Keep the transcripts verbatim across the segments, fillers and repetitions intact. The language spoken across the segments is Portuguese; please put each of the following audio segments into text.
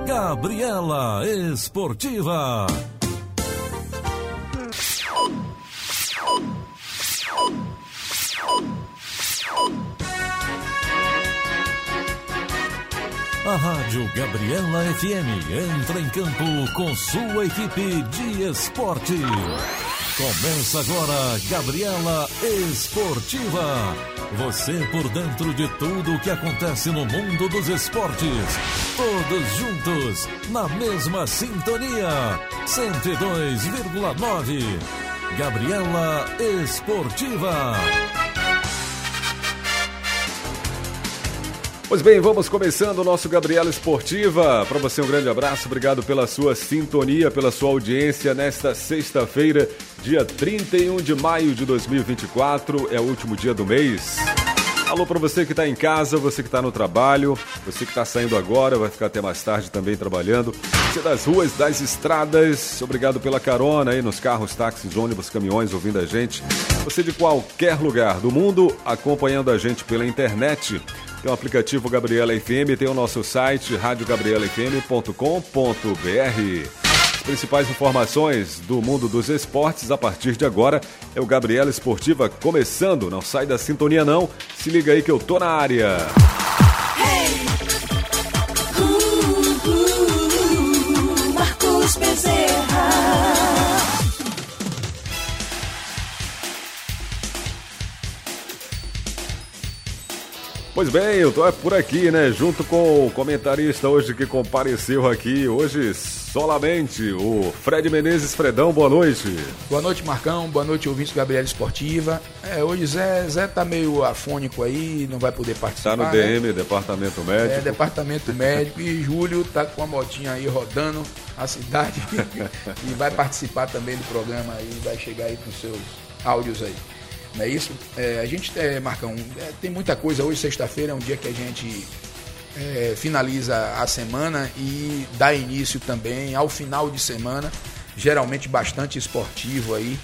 Gabriela Esportiva. A Rádio Gabriela F M entra em campo com sua equipe de esporte. Começa agora Gabriela Esportiva. Você por dentro de tudo o que acontece no mundo dos esportes. Todos juntos, na mesma sintonia. cento e dois vírgula nove. Gabriela Esportiva. Pois bem, vamos começando o nosso Gabriela Esportiva. Para você um grande abraço, obrigado pela sua sintonia, pela sua audiência nesta sexta-feira, dia trinta e um de maio de dois mil e vinte e quatro, é o último dia do mês. Alô para você que está em casa, você que está no trabalho, você que está saindo agora, vai ficar até mais tarde também trabalhando. Você das ruas, das estradas, obrigado pela carona aí nos carros, táxis, ônibus, caminhões, ouvindo a gente. Você de qualquer lugar do mundo, acompanhando a gente pela internet. Tem o aplicativo Gabriela F M, tem o nosso site rádio gabriela f m ponto com ponto b r. As principais informações do mundo dos esportes a partir de agora é o Gabriela Esportiva começando. Não sai da sintonia não, se liga aí que eu tô na área. Hey! Uh, uh, uh, Marcos Bezerra. Pois bem, eu tô por aqui, né, junto com o comentarista hoje que compareceu aqui, hoje solamente, o Fred Menezes. Fredão, boa noite. Boa noite, Marcão, boa noite, ouvintes do Gabriela Esportiva. É, hoje Zé, Zé tá meio afônico aí, não vai poder participar. Tá no D M, né? Departamento Médico. É, Departamento Médico, e Júlio tá com a motinha aí rodando a cidade e vai participar também do programa aí, vai chegar aí com seus áudios aí. Não é isso? É, a gente, é, Marcão, é, tem muita coisa. Hoje, sexta-feira, é um dia que a gente é, finaliza a semana e dá início também ao final de semana, geralmente bastante esportivo aí,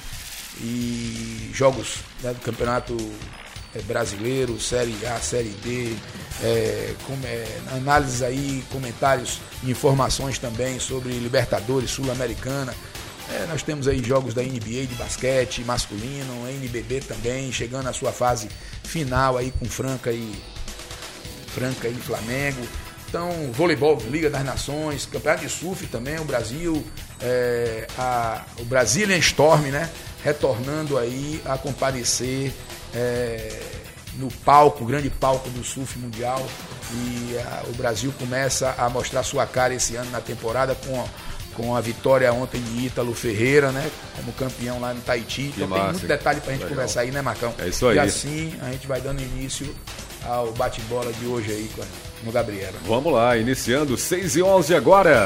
e jogos, né, do Campeonato Brasileiro, Série A, Série D, é, com, é, análises aí, comentários e informações também sobre Libertadores, Sul-Americana. É, nós temos aí jogos da N B A de basquete masculino, N B B também, chegando à sua fase final aí com Franca e Franca e Flamengo. Então, voleibol, Liga das Nações, Campeonato de Surf também, o Brasil, é, a, o Brazilian Storm, né, retornando aí a comparecer é, no palco, grande palco do surf mundial, e a, o Brasil começa a mostrar sua cara esse ano na temporada com com a vitória ontem de Ítalo Ferreira, né, como campeão lá no Tahiti. Então tem muito detalhe pra gente Legal. conversar aí, né, Marcão? É isso aí. E assim a gente vai dando início ao bate-bola de hoje aí no Gabriela. Vamos lá, iniciando seis e onze agora.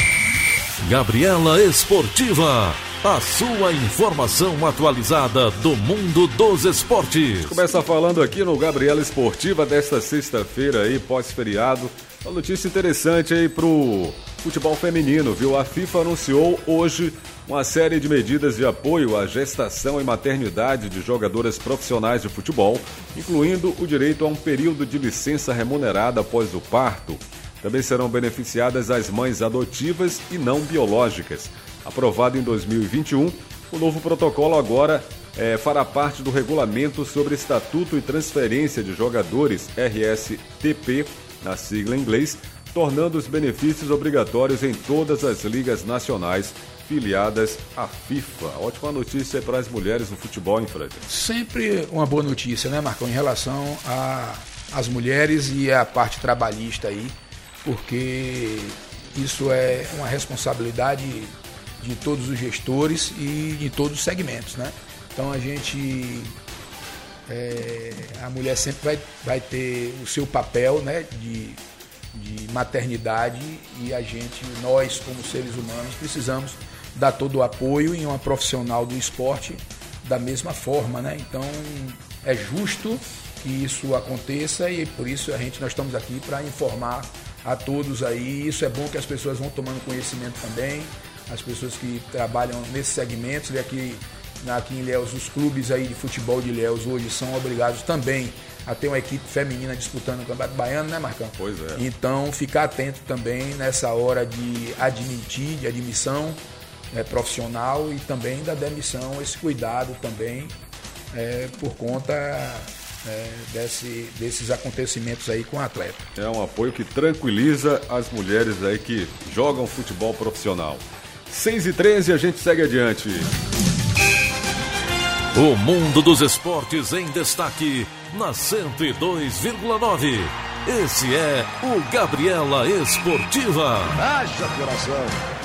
Gabriela Esportiva, a sua informação atualizada do mundo dos esportes. Começa falando aqui no Gabriela Esportiva desta sexta-feira aí, pós-feriado. Uma notícia interessante aí pro futebol feminino, viu? A FIFA anunciou hoje uma série de medidas de apoio à gestação e maternidade de jogadoras profissionais de futebol, incluindo o direito a um período de licença remunerada após o parto. Também serão beneficiadas as mães adotivas e não biológicas. Aprovado em dois mil e vinte e um, o novo protocolo agora é, fará parte do Regulamento sobre Estatuto e Transferência de Jogadores, R S T P, na sigla em inglês, tornando os benefícios obrigatórios em todas as ligas nacionais filiadas à FIFA. Ótima notícia para as mulheres no futebol, hein, Fred? Sempre uma boa notícia, né, Marcão, em relação às mulheres e à parte trabalhista aí, porque isso é uma responsabilidade de todos os gestores e de todos os segmentos, né? Então a gente... É, a mulher sempre vai, vai ter o seu papel, né, de, de maternidade, e a gente, nós como seres humanos, precisamos dar todo o apoio em uma profissional do esporte da mesma forma, né? Então é justo que isso aconteça e por isso a gente, nós estamos aqui para informar a todos aí. Isso é bom que as pessoas vão tomando conhecimento também, as pessoas que trabalham nesses segmentos, e aqui aqui em Ilhéus, os clubes aí de futebol de Ilhéus hoje são obrigados também a ter uma equipe feminina disputando o Campeonato Baiano, né, Marcão? Pois é. Então, ficar atento também nessa hora de admitir, de admissão é, profissional e também da demissão, esse cuidado também é, por conta é, desse, desses acontecimentos aí com o atleta. É um apoio que tranquiliza as mulheres aí que jogam futebol profissional. seis e treze, a gente segue adiante. O mundo dos esportes em destaque na cento e dois vírgula nove. Esse é o Gabriela Esportiva. Haja coração.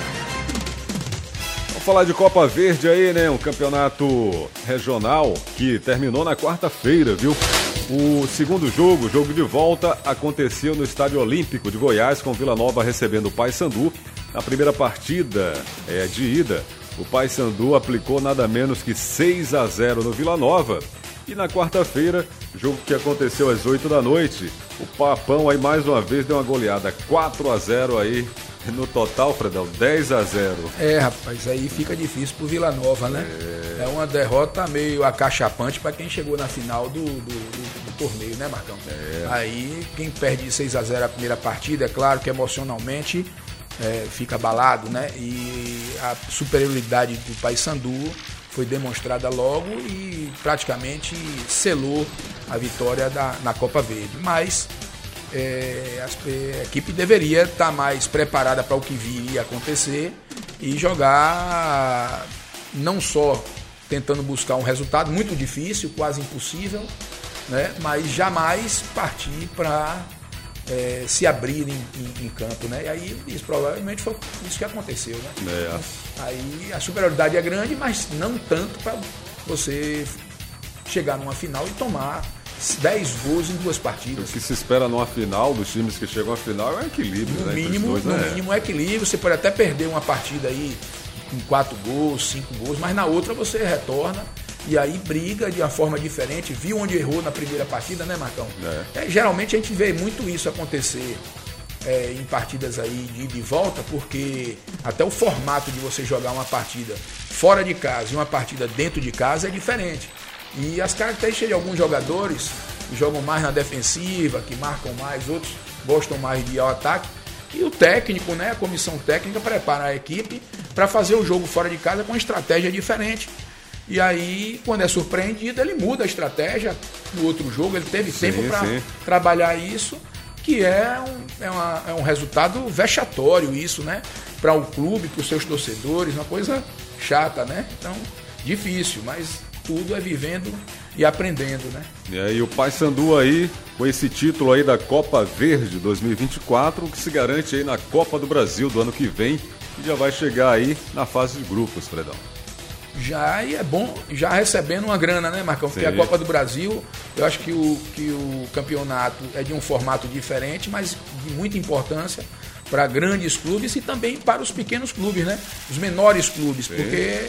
Vamos falar de Copa Verde aí, né? Um campeonato regional que terminou na quarta-feira, viu? O segundo jogo, o jogo de volta, aconteceu no Estádio Olímpico de Goiás, com Vila Nova recebendo o Paysandu. Na primeira partida é, de ida, o Paysandu aplicou nada menos que seis a zero no Vila Nova. E na quarta-feira, jogo que aconteceu às oito da noite, o Papão aí mais uma vez deu uma goleada quatro a zero aí. No total, Fredão, dez a zero. É, rapaz, aí fica difícil pro Vila Nova, né? É, é uma derrota meio acachapante para quem chegou na final do, do, do, do torneio, né, Marcão? É. Aí, quem perde seis a zero a primeira partida, é claro que emocionalmente é, fica abalado, né? E a superioridade do Paysandu foi demonstrada logo e praticamente selou a vitória da, na Copa Verde. Mas É, a equipe deveria estar mais preparada para o que viria a acontecer e jogar não só tentando buscar um resultado muito difícil, quase impossível, né, mas jamais partir para é, se abrir em, em, em campo, né? E aí isso provavelmente foi isso que aconteceu, né? É. Aí a superioridade é grande, mas não tanto para você chegar numa final e tomar dez gols em duas partidas. O que se espera numa final, dos times que chegam à final, é um equilíbrio, no né? Mínimo, dois, no né? mínimo é equilíbrio. Você pode até perder uma partida aí com quatro gols, cinco gols, mas na outra você retorna e aí briga de uma forma diferente. Viu onde errou na primeira partida, né, Marcão? É. É, geralmente a gente vê muito isso acontecer é, em partidas aí de ida e volta, porque até o formato de você jogar uma partida fora de casa e uma partida dentro de casa é diferente. E as características de alguns jogadores que jogam mais na defensiva, que marcam mais, outros gostam mais de ir ao ataque. E o técnico, né, a comissão técnica prepara a equipe para fazer o jogo fora de casa com estratégia diferente. E aí, quando é surpreendido, ele muda a estratégia no outro jogo. Ele teve sim, tempo para sim. trabalhar isso, que é um, é, uma, é um resultado vexatório isso, né? Para o clube, para os seus torcedores, uma coisa chata, né? Então, difícil, mas tudo é vivendo e aprendendo, né? E aí o Paysandu aí, com esse título aí da Copa Verde dois mil e vinte e quatro, que se garante aí na Copa do Brasil do ano que vem, e já vai chegar aí na fase de grupos, Fredão. Já, e é bom, já recebendo uma grana, né, Marcão? Porque Sim. a Copa do Brasil, eu acho que o, que o campeonato é de um formato diferente, mas de muita importância para grandes clubes e também para os pequenos clubes, né? Os menores clubes, Sim. porque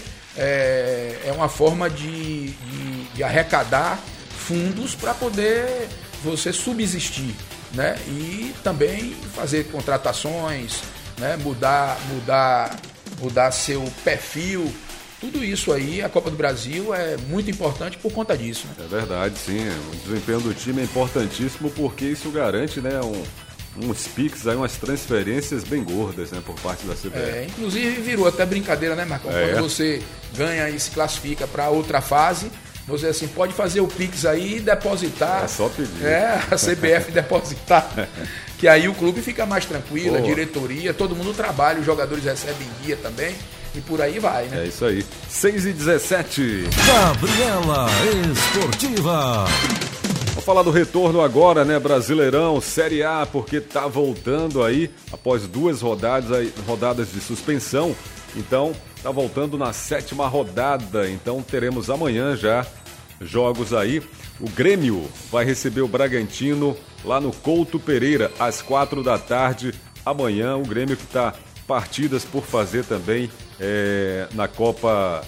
é, é uma forma de, de, de arrecadar fundos para poder você subsistir, né? E também fazer contratações, né? Mudar, mudar, mudar seu perfil. Tudo isso aí, a Copa do Brasil é muito importante por conta disso, né? É verdade, sim. O desempenho do time é importantíssimo porque isso garante, né, um, uns piques, aí, umas transferências bem gordas, né, por parte da C B F. É, inclusive virou até brincadeira, né, Marcão? É. Quando você ganha e se classifica para outra fase, você assim, pode fazer o Pix aí e depositar. É só pedir. É, a C B F depositar. Que aí o clube fica mais tranquilo, a Pô. diretoria, todo mundo trabalha, os jogadores recebem guia também. E por aí vai, né? É isso aí. seis e dezessete. Gabriela Esportiva. Vamos falar do retorno agora, né? Brasileirão, Série A, porque tá voltando aí após duas rodadas, aí, rodadas de suspensão. Então, tá voltando na sétima rodada. Então, teremos amanhã já jogos aí. O Grêmio vai receber o Bragantino lá no Couto Pereira, às quatro da tarde. Amanhã, o Grêmio que tá partidas por fazer também é, na Copa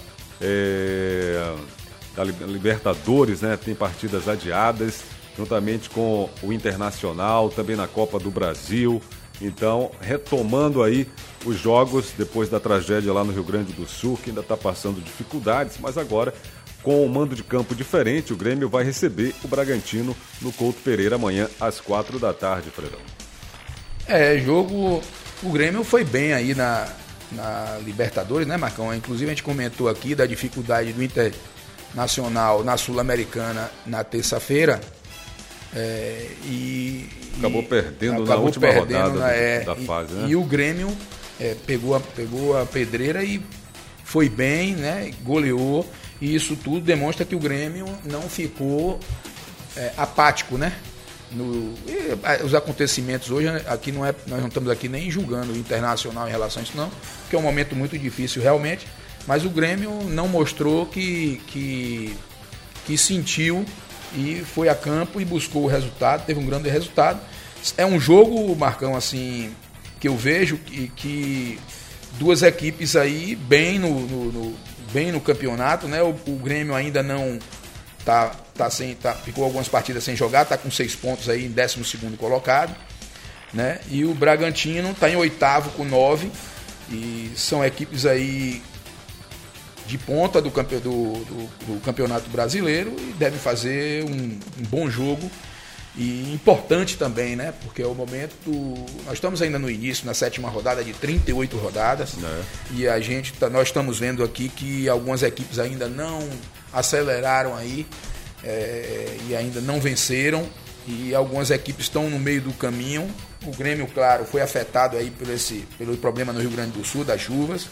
é, da Libertadores, né? Tem partidas adiadas, juntamente com o Internacional, também na Copa do Brasil. Então, retomando aí os jogos depois da tragédia lá no Rio Grande do Sul, que ainda está passando dificuldades, mas agora, com um mando de campo diferente, o Grêmio vai receber o Bragantino no Couto Pereira amanhã às quatro da tarde, Fredão. É, jogo... O Grêmio foi bem aí na, na Libertadores, né, Marcão? Inclusive a gente comentou aqui da dificuldade do Internacional na Sul-Americana na terça-feira. É, e, acabou e perdendo acabou na última perdendo rodada na, é, da fase, e, né? E o Grêmio é, pegou, a, pegou a pedreira e foi bem, né? Goleou. E isso tudo demonstra que o Grêmio não ficou é, apático, né? No, e, os acontecimentos hoje, aqui não é, nós não estamos aqui nem julgando o Internacional em relação a isso, não, porque é um momento muito difícil realmente, mas o Grêmio não mostrou que, que, que sentiu e foi a campo e buscou o resultado, teve um grande resultado. É um jogo, Marcão, assim, que eu vejo que, que duas equipes aí bem no, no, no, bem no campeonato, né? O, o Grêmio ainda não tá, tá sem, tá, ficou algumas partidas sem jogar, tá com seis pontos aí em décimo segundo colocado, né? E o Bragantino tá em oitavo com nove, e são equipes aí de ponta do, campe, do, do, do Campeonato Brasileiro e devem fazer um, um bom jogo e importante também, né? Porque é o momento, nós estamos ainda no início, na sétima rodada de trinta e oito rodadas, é. E a gente, nós estamos vendo aqui que algumas equipes ainda não aceleraram aí é, e ainda não venceram, e algumas equipes estão no meio do caminho. O Grêmio, claro, foi afetado aí por esse, pelo problema no Rio Grande do Sul, das chuvas.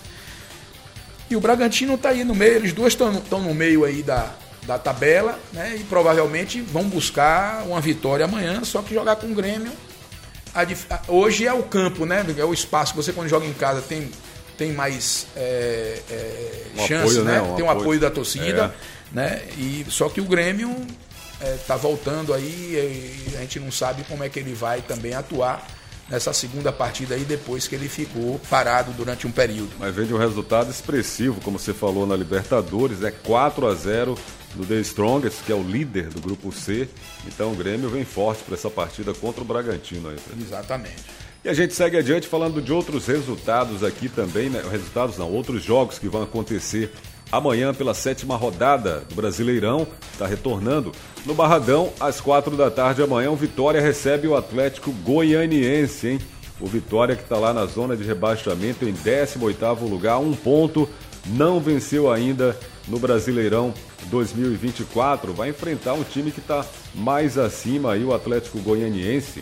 E o Bragantino está aí no meio, eles dois estão no meio aí da, da tabela, né? E provavelmente vão buscar uma vitória amanhã, só que jogar com o Grêmio. A, a, hoje é o campo, né? É o espaço. Você, quando joga em casa, tem, tem mais é, é, um chance, apoio, né? né? Um tem um apoio, apoio da torcida, é. né? E, só que o Grêmio está é, voltando aí, e a gente não sabe como é que ele vai também atuar nessa segunda partida aí, depois que ele ficou parado durante um período. Mas vem de um resultado expressivo, como você falou, na Libertadores, é quatro a zero do The Strongest, que é o líder do Grupo C. Então o Grêmio vem forte para essa partida contra o Bragantino aí. Exatamente. E a gente segue adiante falando de outros resultados aqui também, né? Resultados não, outros jogos que vão acontecer amanhã pela sétima rodada do Brasileirão, está retornando. No Barradão, às quatro da tarde amanhã, o Vitória recebe o Atlético Goianiense, hein? O Vitória, que está lá na zona de rebaixamento, em décimo oitavo lugar, um ponto, não venceu ainda no Brasileirão dois mil e vinte e quatro. Vai enfrentar um time que está mais acima aí, o Atlético Goianiense,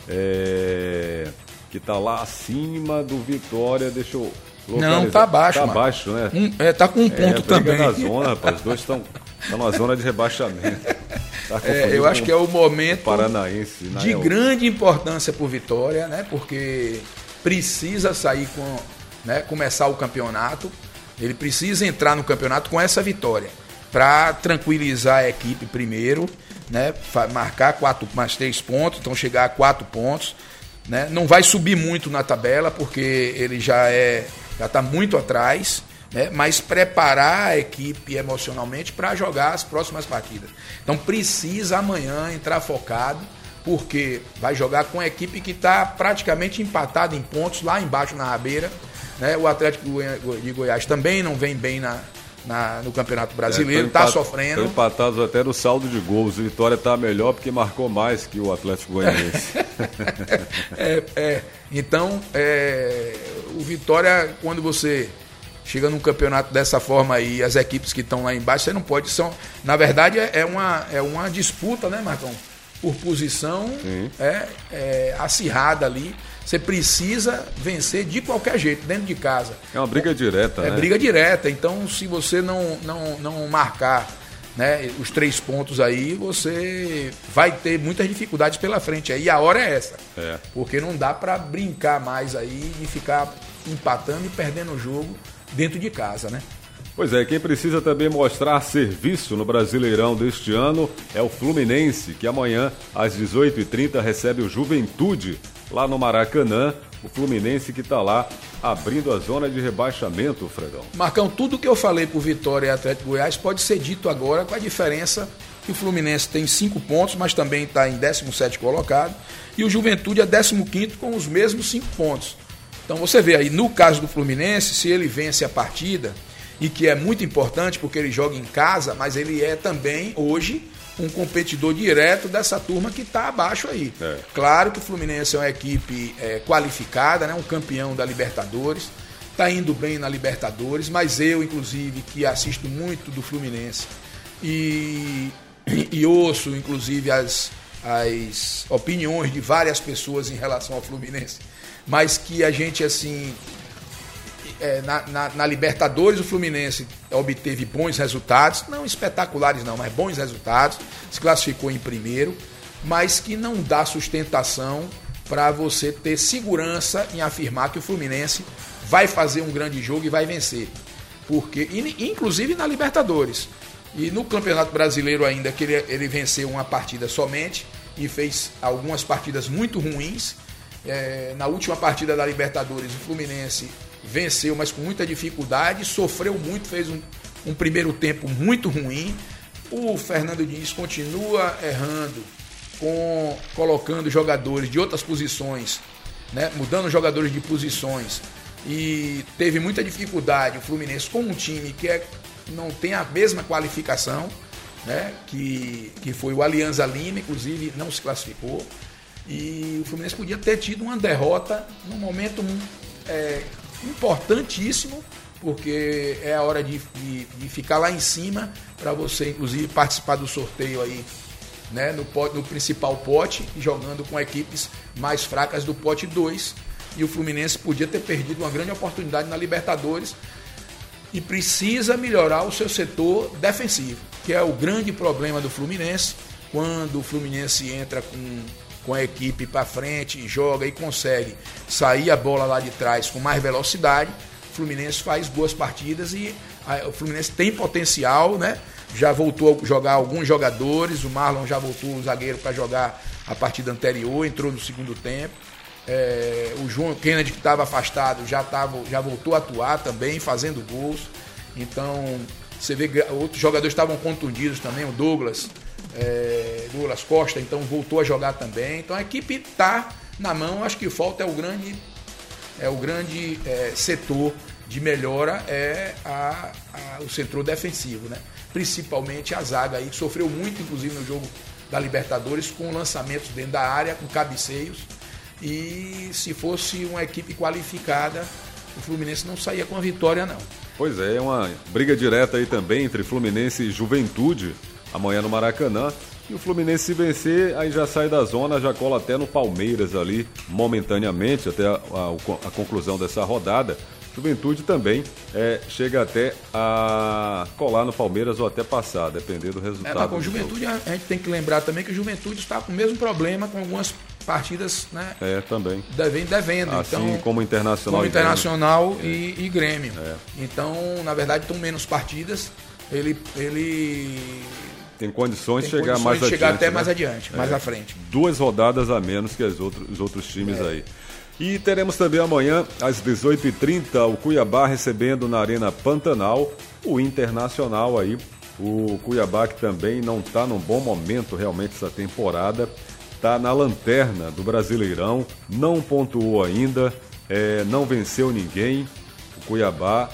é... que está lá acima do Vitória. Deixa eu localizar. Não, tá abaixo, Tá mano. abaixo, né? Um, é, tá com um ponto é, também. na zona, rapaz. Os dois estão numa zona de rebaixamento. Tá é, eu acho que é o momento Paranaense, de El... grande importância para o Vitória, né? Porque precisa sair com, né? Começar o campeonato. Ele precisa entrar no campeonato com essa vitória para tranquilizar a equipe primeiro, né? Marcar quatro mais três pontos, então chegar a quatro pontos, né? Não vai subir muito na tabela porque ele já é já está muito atrás, né? Mas preparar a equipe emocionalmente para jogar as próximas partidas. Então precisa amanhã entrar focado, porque vai jogar com a equipe que está praticamente empatada em pontos lá embaixo na rabeira, né? O Atlético de Goiás também não vem bem na, na, no Campeonato Brasileiro, está é, sofrendo. Estão empatados até no saldo de gols. O Vitória está melhor porque marcou mais que o Atlético Goianiense. é, é, então, é, o Vitória, quando você chega num campeonato dessa forma aí, as equipes que estão lá embaixo, você não pode... São, na verdade, é uma, é uma disputa, né, Marcão? Por posição é, é, acirrada ali. Você precisa vencer de qualquer jeito, dentro de casa. É uma briga direta, é, né? É briga direta. Então, se você não, não, não marcar, né, os três pontos aí, você vai ter muitas dificuldades pela frente. Aí a hora é essa. É. Porque não dá para brincar mais aí e ficar empatando e perdendo o jogo dentro de casa, né? Pois é, quem precisa também mostrar serviço no Brasileirão deste ano é o Fluminense, que amanhã, às dezoito e trinta, recebe o Juventude, lá no Maracanã. O Fluminense que está lá abrindo a zona de rebaixamento, Fredão. Marcão, tudo que eu falei pro Vitória e Atlético Goiás pode ser dito agora, com a diferença que o Fluminense tem cinco pontos, mas também está em décimo sétimo colocado, e o Juventude é décimo quinto com os mesmos cinco pontos. Então você vê aí, no caso do Fluminense, se ele vence a partida, e que é muito importante porque ele joga em casa, mas ele é também, hoje, um competidor direto dessa turma que está abaixo aí. É. Claro que o Fluminense é uma equipe é, qualificada, né, um campeão da Libertadores, está indo bem na Libertadores, mas eu, inclusive, que assisto muito do Fluminense e, e ouço, inclusive, as, as opiniões de várias pessoas em relação ao Fluminense, mas que a gente, assim, é, na, na, na Libertadores o Fluminense obteve bons resultados, não espetaculares não, mas bons resultados, se classificou em primeiro, mas que não dá sustentação para você ter segurança em afirmar que o Fluminense vai fazer um grande jogo e vai vencer. Porque, inclusive na Libertadores. E no Campeonato Brasileiro ainda, que ele, ele venceu uma partida somente e fez algumas partidas muito ruins. É, na última partida da Libertadores, o Fluminense venceu, mas com muita dificuldade, sofreu muito, fez um, um primeiro tempo muito ruim. O Fernando Diniz continua errando, com, colocando jogadores de outras posições, né, mudando jogadores de posições, e teve muita dificuldade o Fluminense com um time que é, não tem a mesma qualificação, né, que, que foi o Alianza Lima, inclusive não se classificou, e o Fluminense podia ter tido uma derrota num momento é, importantíssimo, porque é a hora de, de, de ficar lá em cima para você, inclusive, participar do sorteio aí, né, no, pote, no principal pote, jogando com equipes mais fracas do pote dois. E o Fluminense podia ter perdido uma grande oportunidade na Libertadores e precisa melhorar o seu setor defensivo, que é o grande problema do Fluminense. Quando o Fluminense entra com, com a equipe para frente, joga e consegue sair a bola lá de trás com mais velocidade, o Fluminense faz boas partidas e a, o Fluminense tem potencial, né? Já voltou a jogar alguns jogadores, o Marlon já voltou, o zagueiro, para jogar a partida anterior, entrou no segundo tempo. É, o João Kennedy, que estava afastado, já, tava, já voltou a atuar também, fazendo gols. Então, você vê outros jogadores estavam contundidos também, o Douglas, é, Douglas Costa, então voltou a jogar também. Então a equipe está na mão, acho que falta é o grande, é o grande é, setor de melhora, é a, a, o setor defensivo, né? Principalmente a zaga aí, que sofreu muito, inclusive, no jogo da Libertadores, com lançamentos dentro da área, com cabeceios. E se fosse uma equipe qualificada, o Fluminense não saía com a vitória, não. Pois é, é uma briga direta aí também entre Fluminense e Juventude, amanhã no Maracanã. E o Fluminense, se vencer, aí já sai da zona, já cola até no Palmeiras ali, momentaneamente, até a, a, a conclusão dessa rodada. Juventude também é, chega até a colar no Palmeiras ou até passar, depender do resultado. É, mas com o Juventude, a gente tem que lembrar também que o Juventude está com o mesmo problema com algumas partidas, né? É, também. Devem, devendo. Assim então, como Internacional como e Internacional Grêmio. E, e Grêmio. É. Então, na verdade, estão menos partidas. Ele, ele tem condições tem de chegar condições mais de chegar adiante, até né? mais adiante, é. mais à frente. Duas rodadas a menos que as outros, os outros times É. aí. E teremos também amanhã, às dezoito e trinta, o Cuiabá recebendo na Arena Pantanal o Internacional aí. O Cuiabá, que também não está num bom momento realmente essa temporada, está na lanterna do Brasileirão, não pontuou ainda, é, não venceu ninguém, o Cuiabá,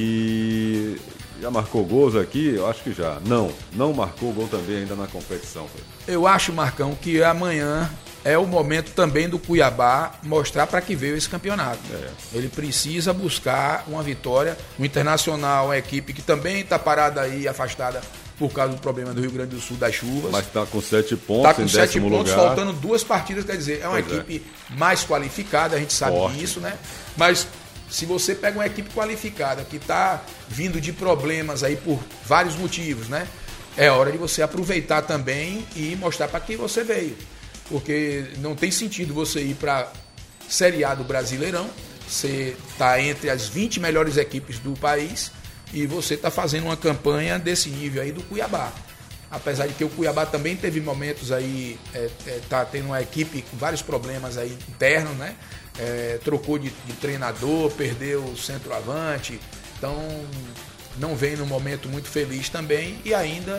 e já marcou gols aqui? Eu acho que já. Não, não marcou gol também ainda na competição. Eu acho, Marcão, que amanhã é o momento também do Cuiabá mostrar para que veio esse campeonato. É. Ele precisa buscar uma vitória. O Internacional é uma equipe que também está parada aí, afastada por causa do problema do Rio Grande do Sul, das chuvas. Mas está com sete pontos, Está com em sete décimo pontos, lugar. faltando duas partidas, quer dizer, é uma Pois equipe mais qualificada, a gente sabe Forte. disso, né? Mas se você pega uma equipe qualificada que está vindo de problemas aí por vários motivos, né? É hora de você aproveitar também e mostrar para quem você veio. Porque não tem sentido você ir para Série A do Brasileirão, você está entre as vinte melhores equipes do país e você está fazendo uma campanha desse nível aí do Cuiabá. Apesar de que o Cuiabá também teve momentos aí, é, é, tá tendo uma equipe com vários problemas aí internos, né? É, trocou de, de treinador, perdeu o centroavante, então não vem num momento muito feliz também e ainda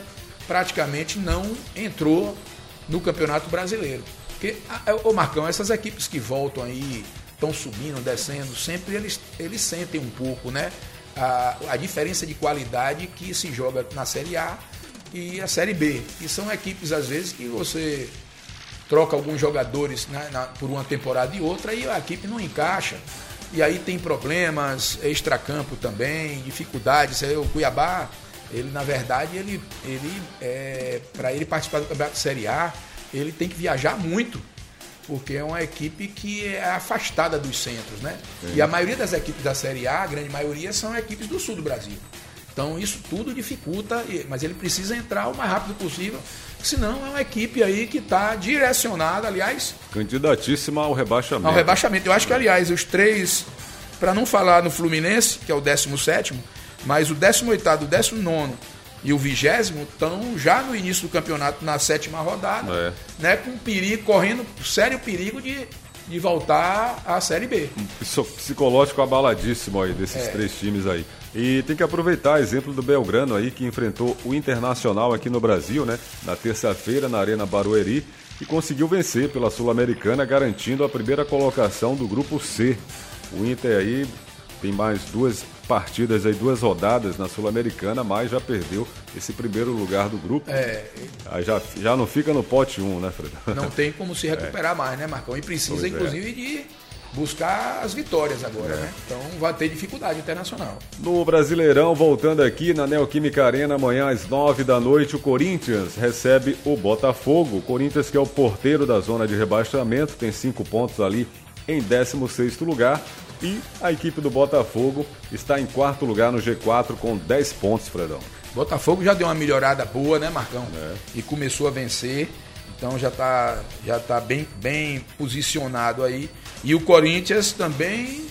praticamente não entrou no Campeonato Brasileiro. Porque, ô Marcão, essas equipes que voltam aí, estão subindo, descendo, sempre eles, eles sentem um pouco, né? A, a diferença de qualidade que se joga na Série A e a Série B. E são equipes, às vezes, que você troca alguns jogadores, né, na, por uma temporada e outra e a equipe não encaixa. E aí tem problemas extracampo também, dificuldades. O Cuiabá, ele na verdade, ele, ele é, para ele participar do Campeonato Série A, ele tem que viajar muito, porque é uma equipe que é afastada dos centros, né? Sim. E a maioria das equipes da Série A, a grande maioria, são equipes do sul do Brasil. Então isso tudo dificulta, mas ele precisa entrar o mais rápido possível, senão é uma equipe aí que está direcionada, aliás... Candidatíssima ao rebaixamento. Ao rebaixamento. Eu acho que, aliás, os três, para não falar no Fluminense, que é o décimo sétimo, mas o décimo oitavo, o décimo nono e o vigésimo estão já no início do campeonato, na sétima rodada, é. né, com perigo, correndo sério perigo de, de voltar à Série B. Um psicológico abaladíssimo aí desses é. três times aí. E tem que aproveitar o exemplo do Belgrano aí, que enfrentou o Internacional aqui no Brasil, né, na terça-feira na Arena Barueri, e conseguiu vencer pela Sul-Americana, garantindo a primeira colocação do Grupo C. O Inter aí tem mais duas partidas aí, duas rodadas na Sul-Americana, mas já perdeu esse primeiro lugar do grupo. É. Aí já, já não fica no pote um, né, Fred? Não tem como se recuperar é. mais, né, Marcão? E precisa, pois inclusive, é. de buscar as vitórias agora, é. né? Então vai ter dificuldade internacional. No Brasileirão, voltando aqui na Neoquímica Arena, amanhã às nove da noite, o Corinthians recebe o Botafogo. O Corinthians, que é o porteiro da zona de rebaixamento, tem cinco pontos ali em décimo sexto lugar. E a equipe do Botafogo está em quarto lugar no G quatro com dez pontos, Fredão. Botafogo já deu uma melhorada boa, né, Marcão? É. E começou a vencer, então já está já tá bem, bem posicionado aí. E o Corinthians também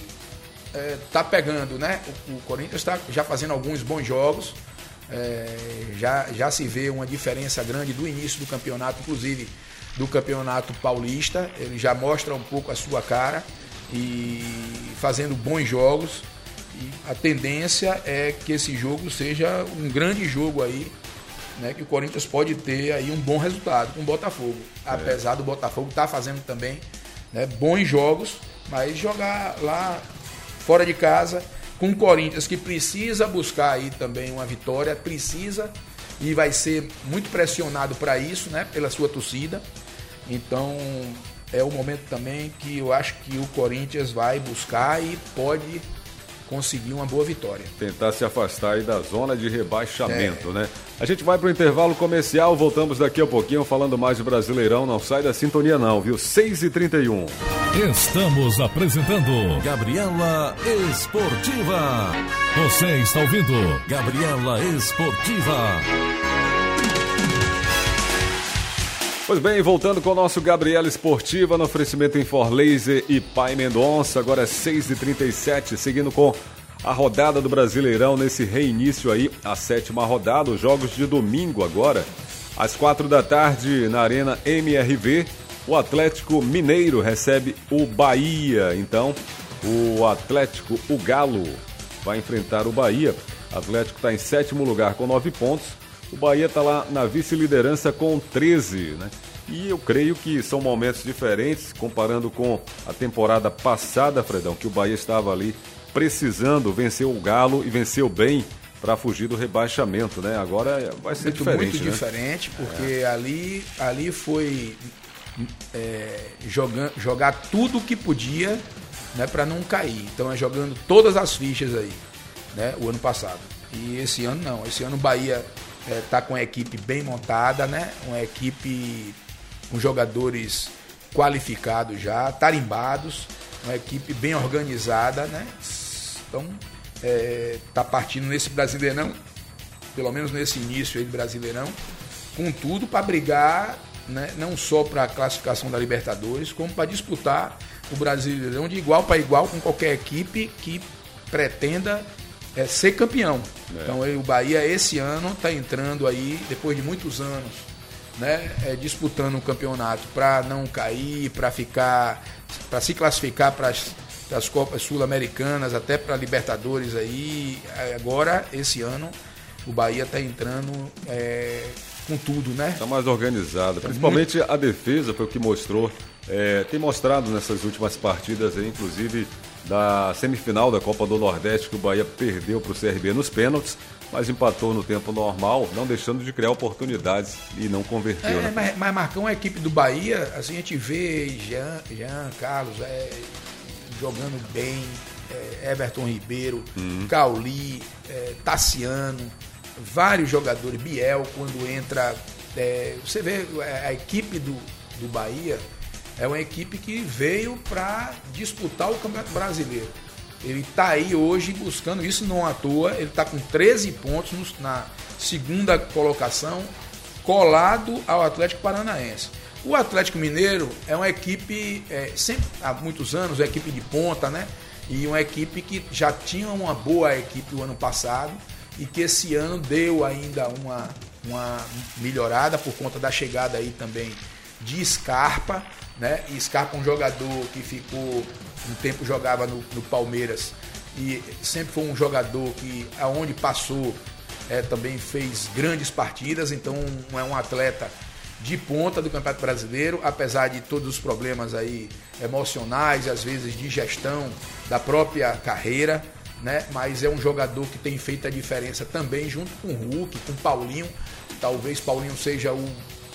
está é, pegando, né? O, o Corinthians está já fazendo alguns bons jogos, é, já, já se vê uma diferença grande do início do campeonato, inclusive do Campeonato Paulista. Ele já mostra um pouco a sua cara e fazendo bons jogos, e a tendência é que esse jogo seja um grande jogo aí, né, que o Corinthians pode ter aí um bom resultado com o Botafogo, é. apesar do Botafogo estar tá fazendo também, né, bons jogos, mas jogar lá fora de casa com o Corinthians, que precisa buscar aí também uma vitória, precisa, e vai ser muito pressionado para isso, né, pela sua torcida. Então é o momento também que eu acho que o Corinthians vai buscar e pode conseguir uma boa vitória. Tentar se afastar aí da zona de rebaixamento, é. né? A gente vai para o intervalo comercial, voltamos daqui a pouquinho falando mais de Brasileirão. Não sai da sintonia não, viu? seis e trinta e um. Estamos apresentando Gabriela Esportiva. Você está ouvindo Gabriela Esportiva. Pois bem, voltando com o nosso Gabriela Esportiva no oferecimento em Forlaser e Pai Mendonça, agora é seis e trinta e sete, seguindo com a rodada do Brasileirão nesse reinício aí, a sétima rodada, os jogos de domingo agora, às quatro da tarde na Arena M R V, o Atlético Mineiro recebe o Bahia, então o Atlético, o Galo, vai enfrentar o Bahia. O Atlético está em sétimo lugar com nove pontos. O Bahia está lá na vice-liderança com treze, né? E eu creio que são momentos diferentes, comparando com a temporada passada, Fredão, que o Bahia estava ali precisando, venceu o Galo e venceu bem para fugir do rebaixamento, né? Agora vai ser muito, diferente, muito né? diferente, porque é. ali, ali foi é, jogar, jogar tudo que podia, né, para não cair. Então é jogando todas as fichas aí, né? O ano passado. E esse ano não. Esse ano o Bahia está é, com a equipe bem montada, né? Uma equipe com jogadores qualificados já, tarimbados, uma equipe bem organizada, né? Então, está é, partindo nesse Brasileirão, pelo menos nesse início aí do Brasileirão, com tudo para brigar, né? Não só para a classificação da Libertadores, como para disputar o Brasileirão de igual para igual com qualquer equipe que pretenda é, ser campeão. É. Então o Bahia esse ano está entrando aí, depois de muitos anos, né, é, disputando o campeonato para não cair, para ficar, para se classificar para as Copas Sul-Americanas, até para a Libertadores aí. Agora, esse ano, o Bahia está entrando é, com tudo, né? Está mais organizada. Principalmente a defesa foi o que mostrou. É, tem mostrado nessas últimas partidas, aí, inclusive da semifinal da Copa do Nordeste, que o Bahia perdeu para o C R B nos pênaltis, mas empatou no tempo normal, não deixando de criar oportunidades e não converteu. É, né? mas, mas Marcão, a equipe do Bahia, assim, a gente vê Jean, Jean Carlos é, jogando bem, é, Everton Ribeiro, uhum. Cauli, é, Tassiano, vários jogadores, Biel, quando entra. É, você vê a equipe do, do Bahia é uma equipe que veio para disputar o Campeonato Brasileiro. Ele está aí hoje buscando isso, não à toa. Ele está com treze pontos no, na segunda colocação, colado ao Atlético Paranaense. O Atlético Mineiro é uma equipe, é, sempre há muitos anos, uma equipe de ponta, né? E uma equipe que já tinha uma boa equipe o ano passado e que esse ano deu ainda uma, uma melhorada por conta da chegada aí também de Scarpa, né? E Scarpa é um jogador que ficou, um tempo jogava no, no Palmeiras e sempre foi um jogador que aonde passou é, também fez grandes partidas, então é um atleta de ponta do Campeonato Brasileiro, apesar de todos os problemas aí emocionais e às vezes de gestão da própria carreira, né? Mas é um jogador que tem feito a diferença também junto com o Hulk, com o Paulinho. Talvez Paulinho seja o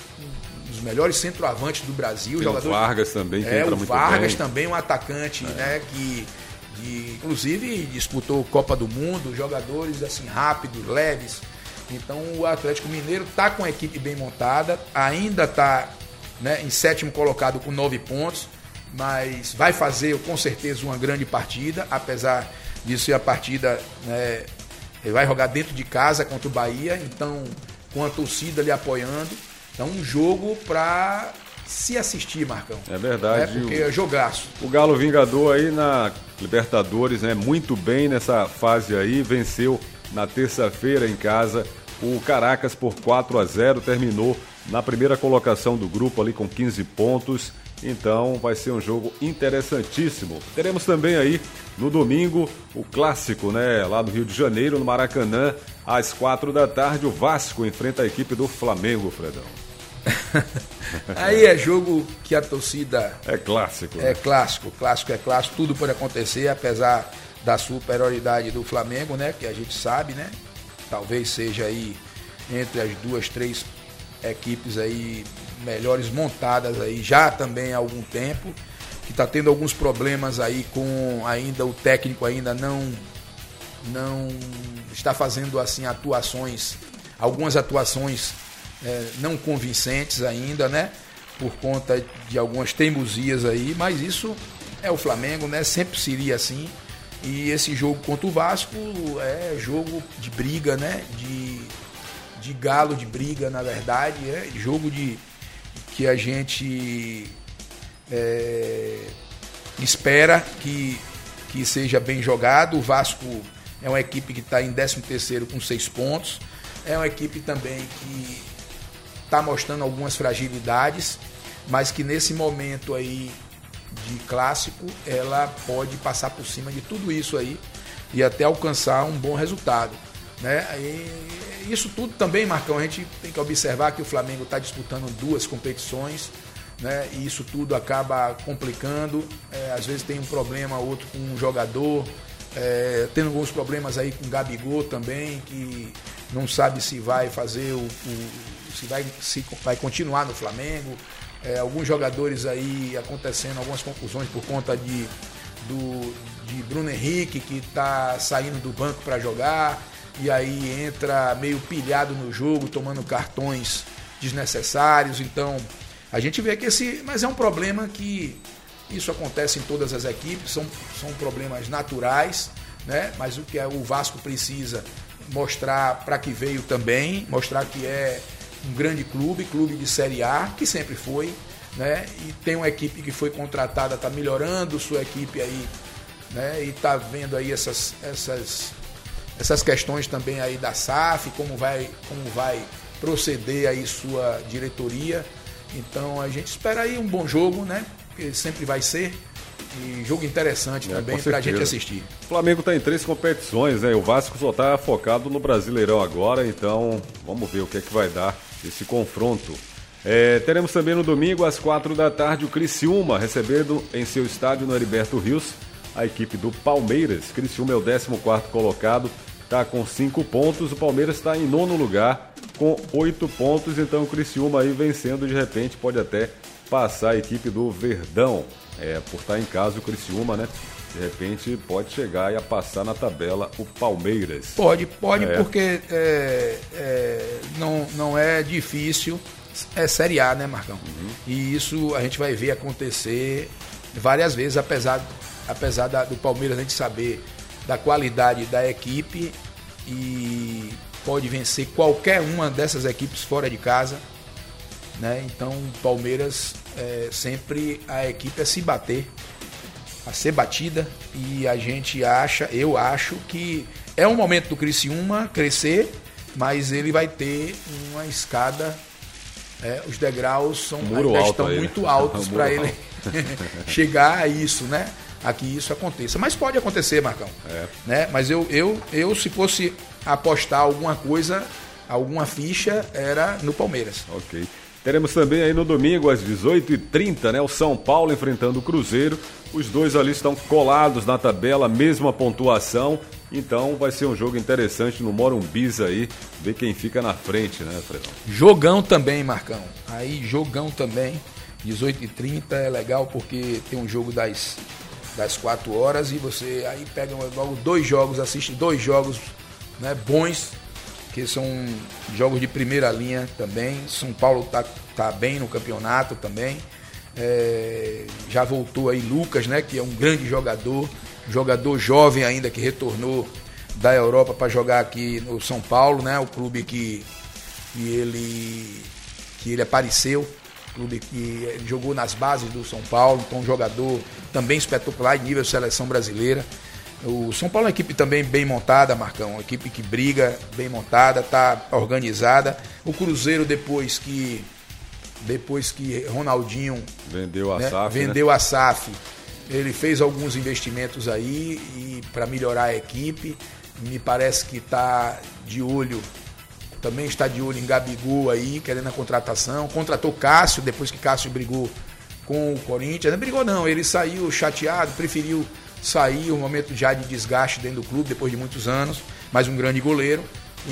um dos melhores centroavantes do Brasil. Tem jogador o Vargas também, que é, entra o muito Vargas bem. também, um atacante, é. né, que, que inclusive disputou Copa do Mundo, jogadores assim rápidos, leves. Então o Atlético Mineiro está com a equipe bem montada, ainda está, né, em sétimo colocado com nove pontos, mas vai fazer com certeza uma grande partida, apesar disso ser a partida, né, ele vai jogar dentro de casa contra o Bahia, então com a torcida ali apoiando. Então um jogo para se assistir, Marcão. É verdade. É porque é jogaço. O Galo Vingador aí na Libertadores, né, muito bem nessa fase aí, venceu na terça-feira em casa o Caracas por quatro a zero, terminou na primeira colocação do grupo ali com quinze pontos, então vai ser um jogo interessantíssimo. Teremos também aí no domingo o clássico, né, lá do Rio de Janeiro, no Maracanã, às quatro da tarde, o Vasco enfrenta a equipe do Flamengo, Fredão. Aí é jogo que a torcida... É clássico. É né? clássico, clássico é clássico, tudo pode acontecer, apesar da superioridade do Flamengo, né, que a gente sabe, né, talvez seja aí entre as duas, três equipes aí melhores montadas aí já também há algum tempo, que está tendo alguns problemas aí com ainda o técnico ainda não não está fazendo assim atuações, algumas atuações é, não convincentes ainda, né, por conta de algumas teimosias aí, mas isso é o Flamengo, né, sempre seria assim. E esse jogo contra o Vasco é jogo de briga, né? De, de galo de briga, na verdade. É jogo de, que a gente é, espera que, que seja bem jogado. O Vasco é uma equipe que está em décimo terceiro com seis pontos. É uma equipe também que está mostrando algumas fragilidades, mas que nesse momento aí de clássico, ela pode passar por cima de tudo isso aí e até alcançar um bom resultado, né? E isso tudo também, Marcão, a gente tem que observar que o Flamengo está disputando duas competições, né? E isso tudo acaba complicando, é, às vezes tem um problema outro com um jogador, é, tendo alguns problemas aí com o Gabigol também, que não sabe se vai fazer o, o se vai se vai continuar no Flamengo. É, alguns jogadores aí acontecendo algumas confusões por conta de, do, de Bruno Henrique, que está saindo do banco para jogar e aí entra meio pilhado no jogo, tomando cartões desnecessários. Então a gente vê que esse, mas é um problema que isso acontece em todas as equipes, são, são problemas naturais, né? Mas o que é, o Vasco precisa mostrar para que veio também, mostrar que é um grande clube, clube de Série A, que sempre foi, né? E tem uma equipe que foi contratada, está melhorando sua equipe aí, né? E está vendo aí essas, essas, essas questões também aí da S A F, como vai, como vai proceder aí sua diretoria. Então a gente espera aí um bom jogo, né? Que sempre vai ser. E jogo interessante é, também para a gente assistir. O Flamengo está em três competições, né? O Vasco só está focado no Brasileirão agora, então vamos ver o que é que vai dar esse confronto. É, teremos também no domingo, às quatro da tarde, o Criciúma, recebendo em seu estádio no Heriberto Rios a equipe do Palmeiras. Criciúma é o décimo quarto colocado, está com cinco pontos. O Palmeiras está em nono lugar com oito pontos. Então o Criciúma aí vencendo, de repente, pode até passar a equipe do Verdão. É, por estar em casa o Criciúma, né? De repente pode chegar e a passar na tabela o Palmeiras. Pode, pode, é. porque é, é, não, não é difícil. É Série A, né, Marcão? Uhum. E isso a gente vai ver acontecer várias vezes, apesar, apesar da, do Palmeiras a gente saber da qualidade da equipe e pode vencer qualquer uma dessas equipes fora de casa, né? Então o Palmeiras é, sempre a equipe a se bater, a ser batida, e a gente acha, eu acho que é um momento do Criciúma crescer, mas ele vai ter uma escada. É, os degraus são, Muro ainda alto estão aí, muito né? altos Muro para ele alto. chegar a isso, né? A que isso aconteça. Mas pode acontecer, Marcão. É. Né? Mas eu, eu, eu, se fosse apostar alguma coisa, alguma ficha, era no Palmeiras. Ok. Teremos também aí no domingo, às dezoito e trinta, né? O São Paulo enfrentando o Cruzeiro. Os dois ali estão colados na tabela, mesma pontuação. Então vai ser um jogo interessante no Morumbis aí, ver quem fica na frente, né, Fredão? Jogão também, Marcão. Aí, jogão também. dezoito e trinta é legal porque tem um jogo das, das quatro horas e você aí pega logo dois jogos, assiste dois jogos, né, bons, que são jogos de primeira linha também. São Paulo tá, tá bem no campeonato também. É, já voltou aí Lucas, né, que é um grande jogador. Jogador jovem ainda que retornou da Europa para jogar aqui no São Paulo, né? O clube que, que, ele, que ele apareceu, clube que ele jogou nas bases do São Paulo, então um jogador também espetacular em nível de seleção brasileira. O São Paulo é uma equipe também bem montada, Marcão, uma equipe que briga, bem montada, está organizada. O Cruzeiro, depois que, depois que Ronaldinho vendeu a né, S A F, vendeu né? a S A F, ele fez alguns investimentos aí e para melhorar a equipe. Me parece que está de olho, também está de olho em Gabigol aí, querendo a contratação. Contratou Cássio, depois que Cássio brigou com o Corinthians. Não brigou não, ele saiu chateado, preferiu sair, um momento já de desgaste dentro do clube, depois de muitos anos, mas um grande goleiro.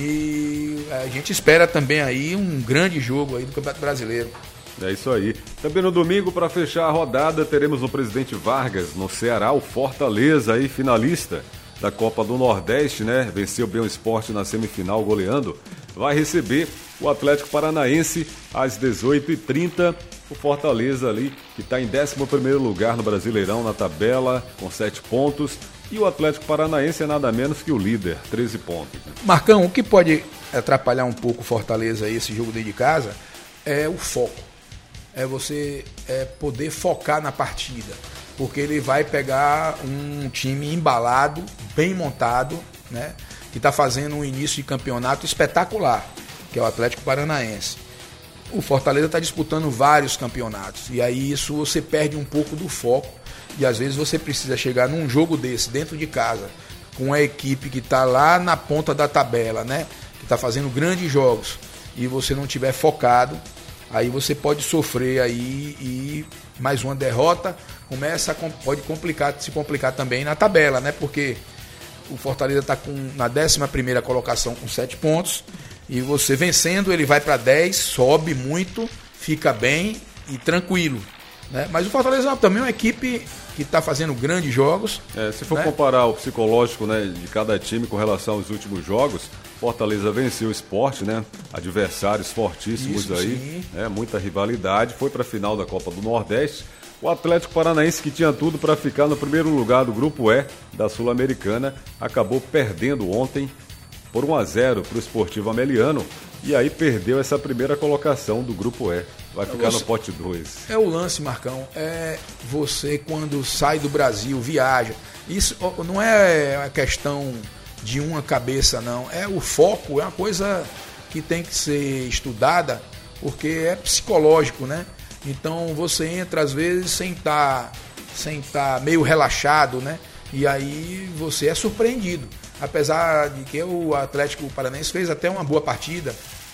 E a gente espera também aí um grande jogo aí do Campeonato Brasileiro. É isso aí. Também no domingo, para fechar a rodada, teremos no Presidente Vargas, no Ceará, o Fortaleza, aí, finalista da Copa do Nordeste, né? Venceu bem o Sport na semifinal, goleando. Vai receber o Atlético Paranaense às dezoito e trinta. O Fortaleza ali, que está em décimo primeiro lugar no Brasileirão, na tabela, com sete pontos. E o Atlético Paranaense é nada menos que o líder, treze pontos. Marcão, o que pode atrapalhar um pouco o Fortaleza aí, esse jogo dentro de casa, é o foco. É você é, poder focar na partida, porque ele vai pegar um time embalado, bem montado, né, que está fazendo um início de campeonato espetacular, que é o Atlético Paranaense. O Fortaleza está disputando vários campeonatos, e aí isso você perde um pouco do foco, e às vezes você precisa chegar num jogo desse, dentro de casa, com a equipe que está lá na ponta da tabela, né, que está fazendo grandes jogos, e você não estiver focado, aí você pode sofrer aí e mais uma derrota começa a, pode complicar, se complicar também na tabela, né? Porque o Fortaleza está na décima primeira colocação com sete pontos e você vencendo ele vai para dez, sobe muito, fica bem e tranquilo, né? Mas o Fortaleza também é uma equipe que está fazendo grandes jogos. É, se for né? comparar o psicológico, né, de cada time com relação aos últimos jogos, Fortaleza venceu o Sport, né? Adversários fortíssimos. Isso, aí, né? Muita rivalidade. Foi para a final da Copa do Nordeste. O Atlético Paranaense, que tinha tudo para ficar no primeiro lugar do Grupo E da Sul-Americana, acabou perdendo ontem por um a zero para o Sportivo Ameliano e aí perdeu essa primeira colocação do Grupo E. Vai ficar você, no pote dois. É o lance, Marcão. É você quando sai do Brasil, viaja. Isso não é a questão de uma cabeça, não. É o foco, é uma coisa que tem que ser estudada, porque é psicológico, né? Então você entra às vezes sem estar sem tá meio relaxado, né? E aí você é surpreendido. Apesar de que o Atlético Paranaense fez até uma boa partida,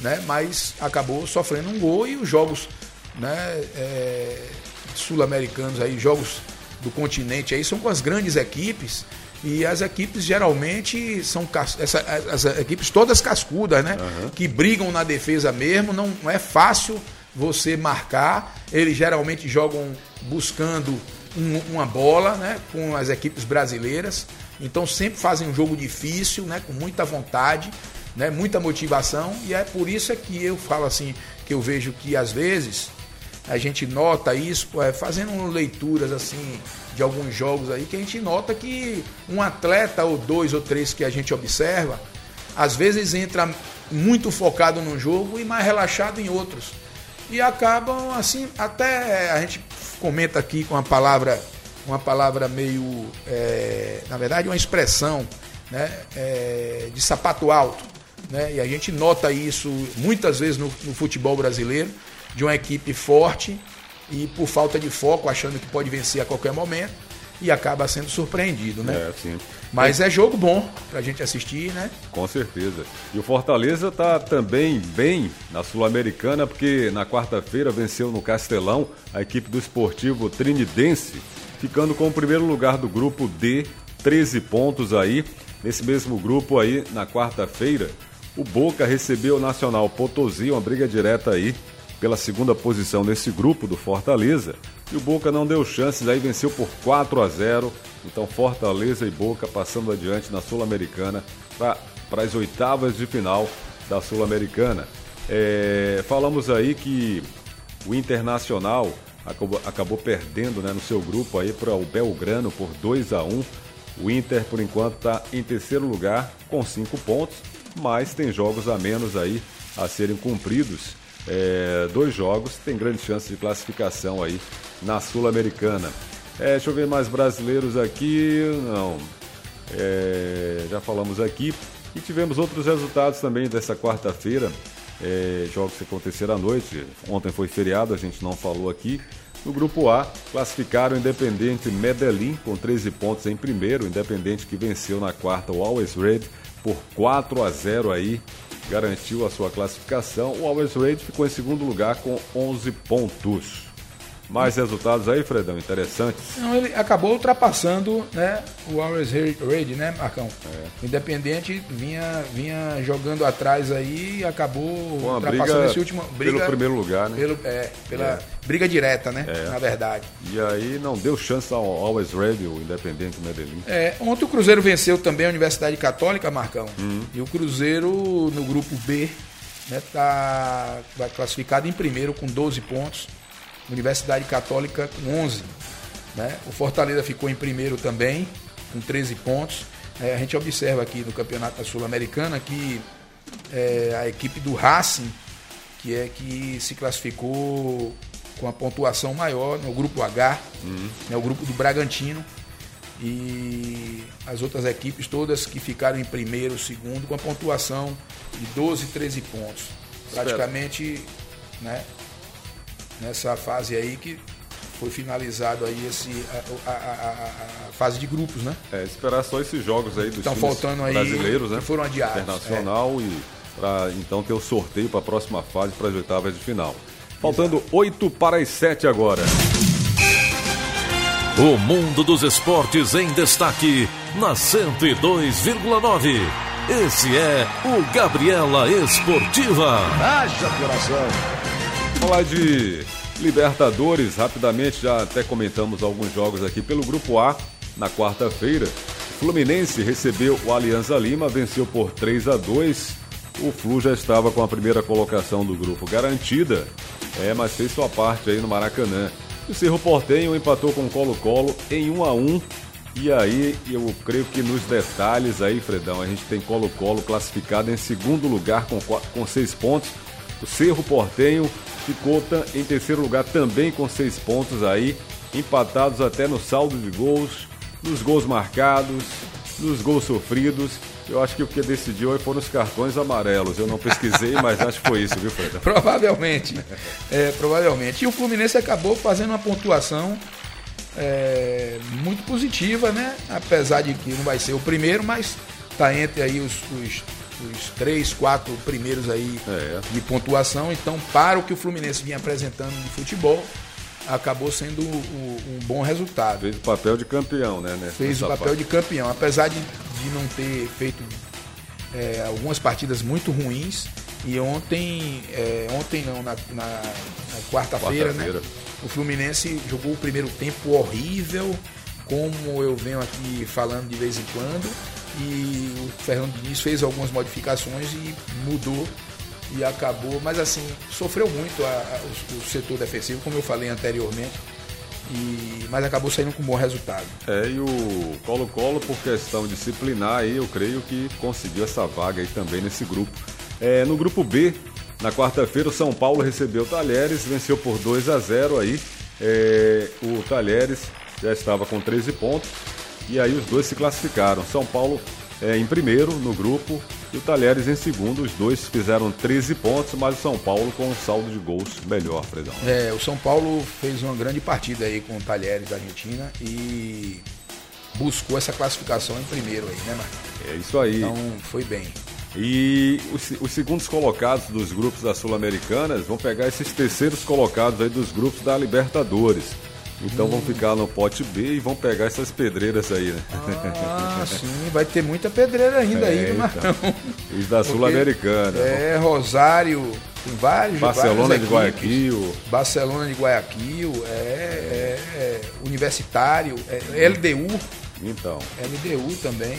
né? Mas acabou sofrendo um gol e os jogos, né, é, sul-americanos aí, jogos do continente aí são com as grandes equipes e as equipes geralmente são essa, as equipes todas cascudas, né? Uhum. Que brigam na defesa mesmo, não, não é fácil você marcar, eles geralmente jogam buscando um, uma bola, né? Com as equipes brasileiras, então sempre fazem um jogo difícil, né? Com muita vontade, né? Muita motivação, e é por isso é que eu falo assim, que eu vejo que às vezes a gente nota isso, é, fazendo leituras assim de alguns jogos aí, que a gente nota que um atleta ou dois ou três que a gente observa, às vezes entra muito focado num jogo e mais relaxado em outros. E acabam assim, até a gente comenta aqui com uma palavra, uma palavra meio, é, na verdade uma expressão, né, é, de sapato alto, né? E a gente nota isso muitas vezes no, no futebol brasileiro, de uma equipe forte e por falta de foco, achando que pode vencer a qualquer momento e acaba sendo surpreendido, né? É, sim. Mas é jogo bom pra gente assistir, né? Com certeza. E o Fortaleza tá também bem na Sul-Americana, porque na quarta-feira venceu no Castelão a equipe do Esportivo Trinidense, ficando com o primeiro lugar do grupo D, treze pontos aí. Nesse mesmo grupo aí, na quarta-feira, o Boca recebeu o Nacional Potosí, uma briga direta aí pela segunda posição nesse grupo do Fortaleza, e o Boca não deu chances, aí venceu por quatro a zero, então Fortaleza e Boca passando adiante na Sul-Americana para as oitavas de final da Sul-Americana. É, falamos aí que o Internacional acabou, acabou perdendo, né, no seu grupo aí para o Belgrano por dois a um, o Inter por enquanto está em terceiro lugar com cinco pontos, mas tem jogos a menos aí a serem cumpridos. É, dois jogos, tem grande chance de classificação aí na Sul-Americana. É, deixa eu ver mais brasileiros aqui. Não, é, já falamos aqui. E tivemos outros resultados também dessa quarta-feira, é, jogos que aconteceram à noite. Ontem foi feriado, a gente não falou aqui. No grupo A, classificaram o Independiente Medellín com treze pontos em primeiro. O Independiente que venceu na quarta o Always Red por quatro a zero aí, garantiu a sua classificação. O Always Red ficou em segundo lugar com onze pontos. Mais resultados aí, Fredão, interessantes? Não, ele acabou ultrapassando, né, o Always Red, né, Marcão? É. O Independente vinha, vinha jogando atrás aí e acabou uma ultrapassando briga esse último... Briga, pelo primeiro lugar, né? Pelo, é, pela é. briga direta, né, é. na verdade. E aí não deu chance ao Always Red, o Independente Medellín. É, ontem o Cruzeiro venceu também a Universidade Católica, Marcão. Hum. E o Cruzeiro, no grupo B, né, tá, vai classificado em primeiro com doze pontos. Universidade Católica com onze, né? O Fortaleza ficou em primeiro também, com treze pontos. É, a gente observa aqui no Campeonato da Sul-Americana que é, a equipe do Racing, que é que se classificou com a pontuação maior no grupo H, uhum. né, o grupo do Bragantino, e as outras equipes todas que ficaram em primeiro, segundo, com a pontuação de doze, treze pontos. Praticamente, né? Nessa fase aí que foi finalizado aí esse, a, a, a, a fase de grupos, né? É, esperar só esses jogos aí dos Estão times faltando aí, brasileiros, né? Que foram adiados. Internacional, é. E para então ter o sorteio para a próxima fase, para as oitavas de final. Faltando oito para as sete agora. O mundo dos esportes em destaque na cento e dois vírgula nove. Esse é o Gabriela Esportiva. Haja coração. Falar de Libertadores, rapidamente, já até comentamos alguns jogos aqui pelo Grupo A. Na quarta-feira, o Fluminense recebeu o Alianza Lima, venceu por três a dois. O Flu já estava com a primeira colocação do grupo garantida, é, mas fez sua parte aí no Maracanã. O Cerro Porteño empatou com o Colo-Colo em um a um. E aí, eu creio que nos detalhes aí, Fredão, a gente tem Colo-Colo classificado em segundo lugar com, com seis pontos. O Cerro Porteño ficou em terceiro lugar também com seis pontos aí, empatados até no saldo de gols, nos gols marcados, nos gols sofridos. Eu acho que o que decidiu foram os cartões amarelos. Eu não pesquisei, mas acho que foi isso, viu, Fred? Provavelmente. É, provavelmente. E o Fluminense acabou fazendo uma pontuação é, muito positiva, né? Apesar de que não vai ser o primeiro, mas está entre aí os, os, os três, quatro primeiros aí É. de pontuação. Então, para o que o Fluminense vinha apresentando de futebol, acabou sendo um, um bom resultado. Fez o papel de campeão, né? nessa- Fez o nessa papel fase. de campeão, apesar de, de não ter feito é, algumas partidas muito ruins. E ontem, é, ontem não, na, na- na quarta-feira, né? Quarta-feira. O Fluminense jogou o primeiro tempo horrível, como eu venho aqui falando de vez em quando. E o Fernando Diniz fez algumas modificações e mudou e acabou, mas assim, sofreu muito a- a- o, o setor defensivo, como eu falei anteriormente, e, mas acabou saindo com um bom resultado. É, e o Colo-Colo, por questão disciplinar, aí, eu creio que conseguiu essa vaga aí também nesse grupo. É, no grupo B, na quarta-feira, o São Paulo recebeu o Talheres, venceu por dois a zero aí. É, o Talheres já estava com treze pontos e aí os dois se classificaram. São Paulo é, em primeiro no grupo e o Talheres em segundo. Os dois fizeram treze pontos, mas o São Paulo com um saldo de gols melhor, Fredão. É, o São Paulo fez uma grande partida aí com o Talheres da Argentina e buscou essa classificação em primeiro aí, né, Marcos? É isso aí. Então foi bem. E os, os segundos colocados dos grupos das Sul-Americanas vão pegar esses terceiros colocados aí dos grupos da Libertadores. Então Hum. vão ficar no pote B e vão pegar essas pedreiras aí, né? Ah, sim, vai ter muita pedreira ainda aí, É, né, Marcão? então. Os da Sul-Americana. É, Rosário, tem vários. Barcelona várias de equipes. Guayaquil. Barcelona de Guayaquil, é, é, é Universitário, é L D U, Então, L D U também.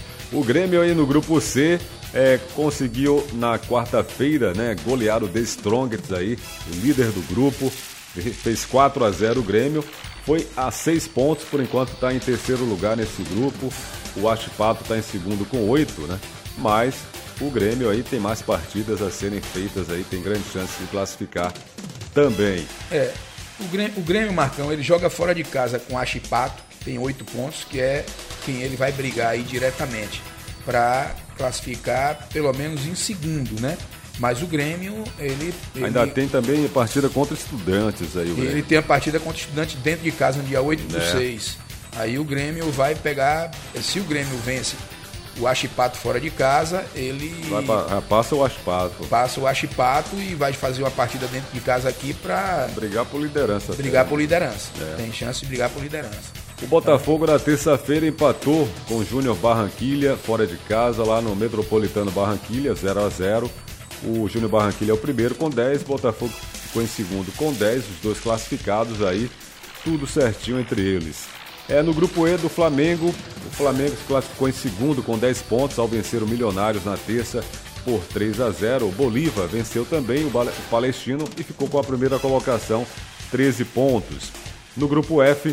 o Grêmio aí no grupo C é, conseguiu na quarta-feira, né, golear o The Strongest aí, o líder do grupo. Fez quatro a zero o Grêmio, foi a seis pontos, por enquanto está em terceiro lugar nesse grupo. O Achipato está em segundo com oito, né? Mas o Grêmio aí tem mais partidas a serem feitas aí, tem grande chance de classificar também. É, o Grêmio, o Grêmio, Marcão, ele joga fora de casa com o Achipato, tem oito pontos, que é quem ele vai brigar aí diretamente para classificar pelo menos em segundo, né? Mas o Grêmio, ele... Ainda ele, tem também partida contra Estudantes aí o Grêmio. Ele tem a partida contra o Estudante dentro de casa no dia oito do É. seis. Aí o Grêmio vai pegar... Se o Grêmio vence o Achipato fora de casa, ele Vai pa- passa o Achipato. passa o Achipato e vai fazer uma partida dentro de casa aqui para Brigar por liderança. brigar até. por liderança. É. Tem chance de brigar por liderança. O Botafogo na terça-feira empatou com o Júnior Barranquilha, fora de casa, lá no Metropolitano Barranquilha, zero a zero. O Júnior Barranquilha é o primeiro com dez, o Botafogo ficou em segundo com dez, os dois classificados aí, tudo certinho entre eles. É, no grupo E do Flamengo, o Flamengo se classificou em segundo com dez pontos ao vencer o Milionários na terça por três a zero. O Bolívar venceu também o Bale- o Palestino e ficou com a primeira colocação, treze pontos. No grupo F,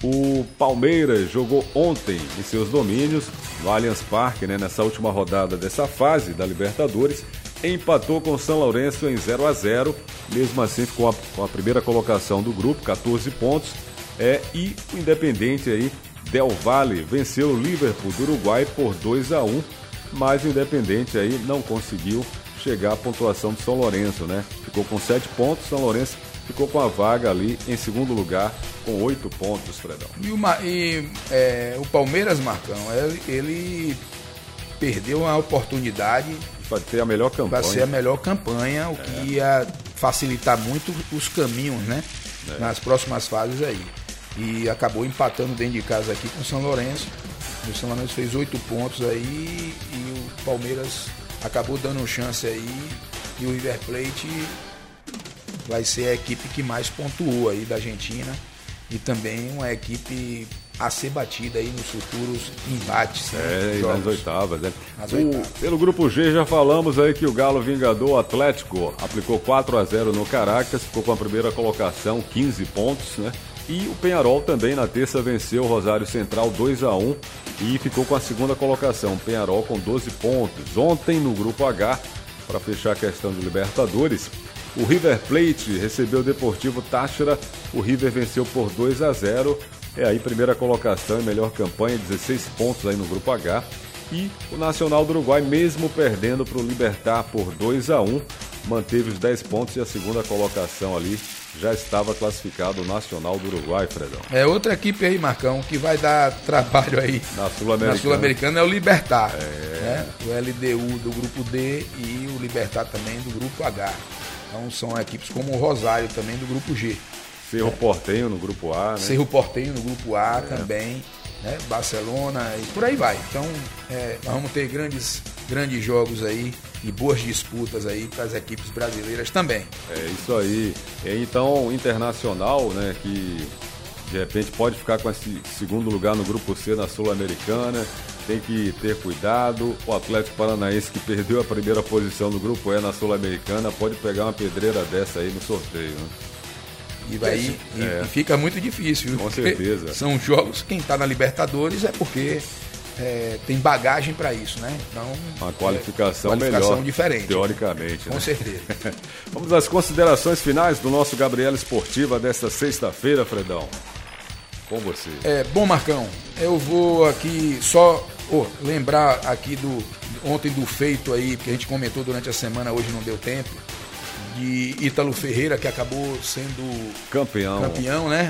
o Palmeiras jogou ontem em seus domínios, no Allianz Parque, né, nessa última rodada dessa fase da Libertadores, empatou com o São Lourenço em zero a zero, mesmo assim ficou a- com a primeira colocação do grupo, catorze pontos, é, e o Independente aí, Del Valle, venceu o Liverpool do Uruguai por dois a um, mas o Independente aí não conseguiu chegar à pontuação do São Lourenço, né? Ficou com sete pontos, São Lourenço ficou com a vaga ali em segundo lugar com oito pontos, Fredão. E, o, Ma- e, é, o Palmeiras, Marcão, ele, ele perdeu uma oportunidade Vai ter a melhor campanha. para ser a melhor campanha, o que ia facilitar muito os caminhos, né? Nas próximas fases aí. E acabou empatando dentro de casa aqui com o São Lourenço. O São Lourenço fez oito pontos aí e o Palmeiras acabou dando chance aí. E o River Plate vai ser a equipe que mais pontuou aí da Argentina. E também uma equipe a ser batida aí nos futuros embates. né, É, e jogos. nas oitavas, né? Nas O- oitavas. Pelo grupo G já falamos aí que o Galo Vingador Atlético aplicou quatro a zero no Caracas, ficou com a primeira colocação, quinze pontos, né? E o Peñarol também na terça venceu o Rosário Central dois a um e ficou com a segunda colocação, o Peñarol com doze pontos. Ontem no grupo H, para fechar a questão de Libertadores, o River Plate recebeu o Deportivo Táchira, o River venceu por dois a zero. É aí primeira colocação e melhor campanha, dezesseis pontos aí no grupo H. E o Nacional do Uruguai, mesmo perdendo para o Libertad por dois a um, manteve os dez pontos e a segunda colocação ali já estava classificado o Nacional do Uruguai, Fredão. É outra equipe aí, Marcão, que vai dar trabalho aí Na Sul-Americana. na Sul-Americana é o Libertad. né? né? O L D U do grupo D e o Libertad também do grupo H. Então são equipes como o Rosário também do grupo G. Cerro Porteño no grupo A, né? Cerro Porteño no grupo A é. também, né? Barcelona e por aí vai. Então é, nós vamos ter grandes, grandes jogos aí e boas disputas aí para as equipes brasileiras também. É isso aí. E então, Internacional, né, que de repente pode ficar com esse segundo lugar no grupo C na Sul-Americana, tem que ter cuidado. O Atlético Paranaense, que perdeu a primeira posição no grupo E na Sul-Americana, pode pegar uma pedreira dessa aí no sorteio, né? E, vai, e, é. e fica muito difícil, viu? Com Porque certeza. São jogos, quem está na Libertadores é porque é, tem bagagem para isso, né? Então, uma qualificação, é, qualificação melhor, diferente. Teoricamente. Com né? certeza. Vamos às considerações finais do nosso Gabriela Esportiva desta sexta-feira, Fredão. Com você. É, bom, Marcão, eu vou aqui só oh, lembrar aqui do ontem do feito aí, que a gente comentou durante a semana, hoje não deu tempo, de Ítalo Ferreira, que acabou sendo campeão, campeão, né?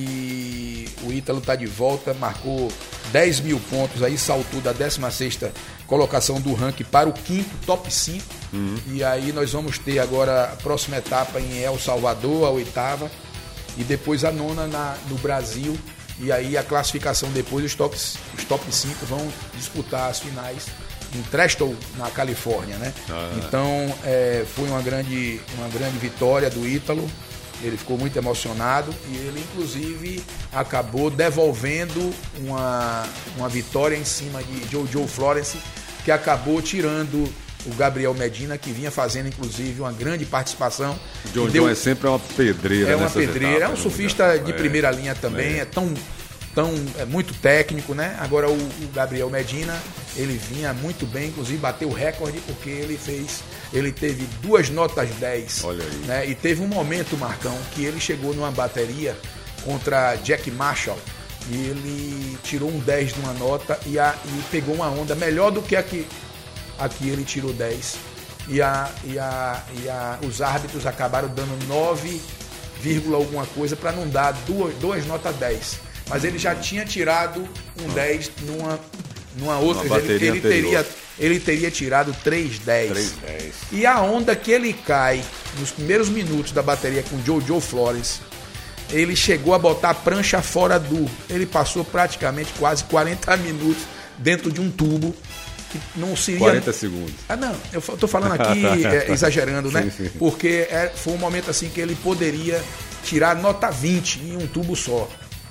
E o Ítalo tá de volta, marcou dez mil pontos aí, saltou da décima sexta colocação do ranking para o quinto, top cinco. Uhum. E aí nós vamos ter agora a próxima etapa em El Salvador, a oitava, e depois a nona na, no Brasil. E aí a classificação depois, os top, os top cinco vão disputar as finais em Trestle, na Califórnia, né? Ah, então é, foi uma grande, uma grande vitória do Ítalo. Ele ficou muito emocionado e ele inclusive acabou devolvendo uma, uma vitória em cima de Jojo Florence, que acabou tirando o Gabriel Medina, que vinha fazendo inclusive uma grande participação. Jojo deu, é sempre uma pedreira. É uma pedreira, etapas, é um surfista de é, primeira linha também, é, é tão Então, é muito técnico, né? Agora o, o Gabriel Medina, ele vinha muito bem, inclusive bateu o recorde porque ele fez, ele teve duas notas dez. Olha aí. Né? E teve um momento, Marcão, que ele chegou numa bateria contra Jack Marshall e ele tirou um dez de uma nota e, a, e pegou uma onda melhor do que a que, a que ele tirou dez. E, a, e, a, e a, os árbitros acabaram dando nove, alguma coisa para não dar duas, duas notas dez. Mas ele já tinha tirado um dez numa, numa outra. Uma ele, ele, teria, ele teria tirado três dez. E a onda que ele cai nos primeiros minutos da bateria com Jojo Flores, ele chegou a botar a prancha fora do. Ele passou praticamente quase quarenta minutos dentro de um tubo. Que não seria... quarenta segundos. Ah, não, eu tô falando aqui é, exagerando, né? Sim, sim. Porque é, foi um momento assim que ele poderia tirar nota vinte em um tubo só.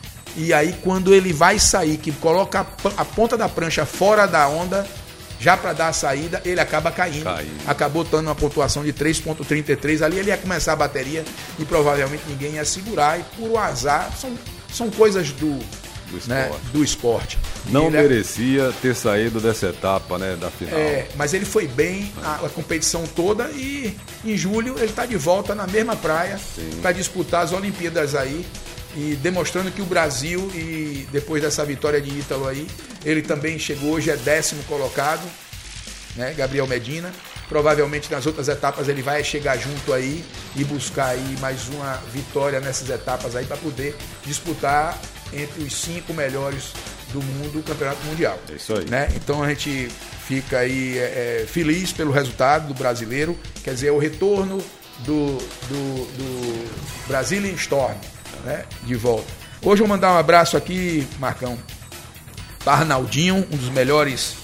E aí quando ele vai sair, que coloca a, a ponta da prancha fora da onda, já para dar a saída, ele acaba caindo. caindo. Acabou dando uma pontuação de três ponto trinta e três. Ali ele ia começar a bateria e provavelmente ninguém ia segurar. E por um azar, são, são coisas do, do esporte. Né, do esporte. Não ele merecia é... ter saído dessa etapa, né, da final. É, mas ele foi bem a, a competição toda e em julho ele está de volta na mesma praia para disputar as Olimpíadas aí. E demonstrando que o Brasil, e depois dessa vitória de Ítalo aí, ele também chegou, hoje é décimo colocado, né, Gabriel Medina. Provavelmente nas outras etapas ele vai chegar junto aí e buscar aí mais uma vitória nessas etapas aí para poder disputar entre os cinco melhores do mundo o Campeonato Mundial. É isso aí. Né? Então a gente fica aí é, feliz pelo resultado do brasileiro, quer dizer, o retorno do, do, do Brazilian Storm. Né, de volta. Hoje eu vou mandar um abraço aqui, Marcão, para Arnaldinho, um dos melhores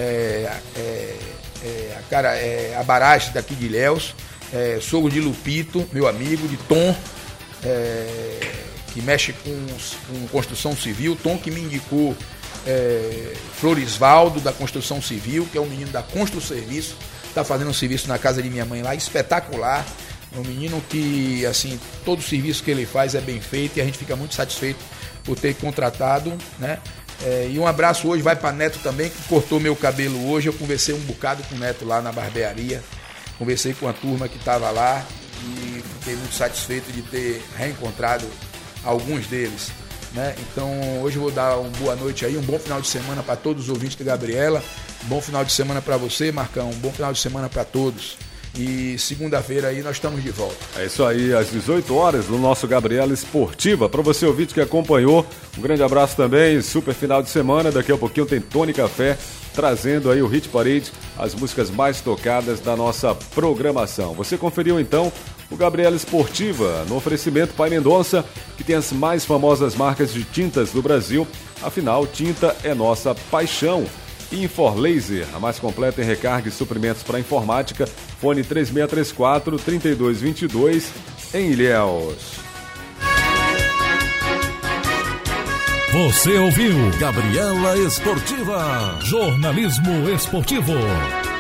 é, é, é, cara, é, abaraches daqui de Ilhéus, é, sogro de Lupito, meu amigo, de Tom, é, que mexe com, com construção civil. Tom que me indicou é, Florisvaldo, da construção civil, que é um menino da Constru Serviço, está fazendo um serviço na casa de minha mãe lá, espetacular. É um menino que, assim, todo o serviço que ele faz é bem feito e a gente fica muito satisfeito por ter contratado, né? É, e um abraço hoje vai para Neto também, que cortou meu cabelo hoje. Eu conversei um bocado com o Neto lá na barbearia, conversei com a turma que estava lá e fiquei muito satisfeito de ter reencontrado alguns deles, né? Então hoje eu vou dar uma boa noite aí, um bom final de semana para todos os ouvintes da Gabriela, um bom final de semana para você, Marcão, um bom final de semana para todos. E segunda-feira aí nós estamos de volta. É isso aí, às dezoito horas, no nosso Gabriela Esportiva. Para você ouvinte que acompanhou, um grande abraço também, super final de semana. Daqui a pouquinho tem Tony Café, trazendo aí o Hit Parade, as músicas mais tocadas da nossa programação. Você conferiu então o Gabriela Esportiva, no oferecimento Pai Mendonça, que tem as mais famosas marcas de tintas do Brasil. Afinal, tinta é nossa paixão. Inforlaser, a mais completa em recarga e suprimentos para informática. Fone três seis três quatro, três dois dois dois, em Ilhéus. Você ouviu Gabriela Esportiva, jornalismo esportivo.